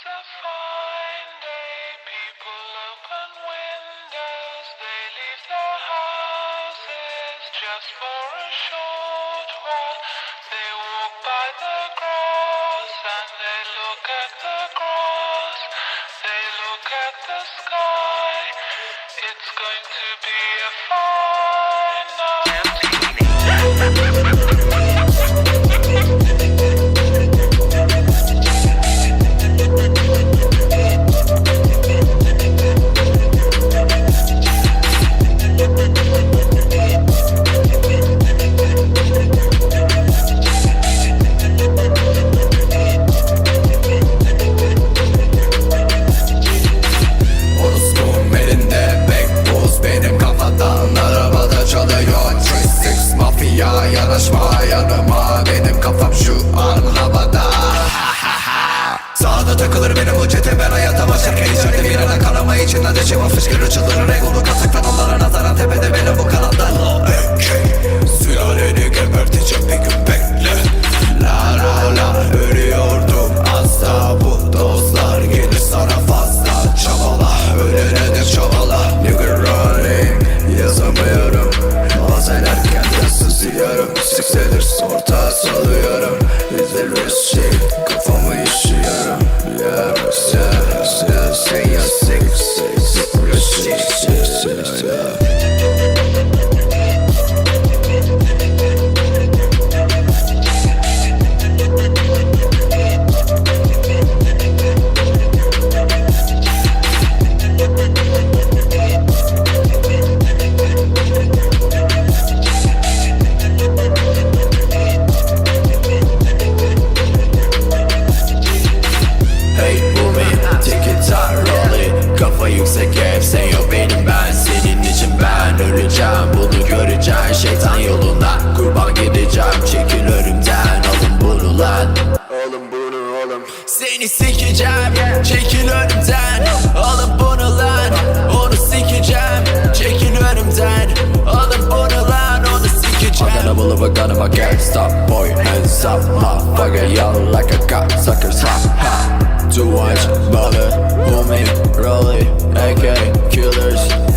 a fine day. People open windows, they leave their houses just for a short while. They walk by the grass and they look at the grass. They look at the sky. It's going to be a fine night. Yanaşma yanıma, benim kafam şu an havada. Sağda takılır benim bu çete, ben hayata başlarken içeride bir ara kanama içinden deşema fışkırır çıldırır egolu kasıktan onlara nazaran tepede benim bu kanatlar. Sülaleni geberteceğim bir gün bekle. La la la ölüyordum az da bu dostlar gelir sana fazla çabala, ölene dek çabala. Nigga running yazamıyorum, bazen erkenden sızıyorum. Siksedir orta salıyorum, üzülür şey kafamı yaşıyorum. Yes, yes, yes, say yes, yüksek ev, sen yok benim ben. Senin için ben öleceğim, bunu göreceğim. Şeytan yolunda kurban gideceğim. Çekil önümden, alın bunu lan. Alın bunu oğlum. Seni sikeceğim, çekil önümden. Alın bunu lan, onu sikeceğim. Çekil önümden, alın bunu lan, onu sikeceğim. I gotta believe I got my can't stop, boy, hands up, motherfucker, yell like a cocksucker, ha. Too much bother, homie, rolling, AK, killers.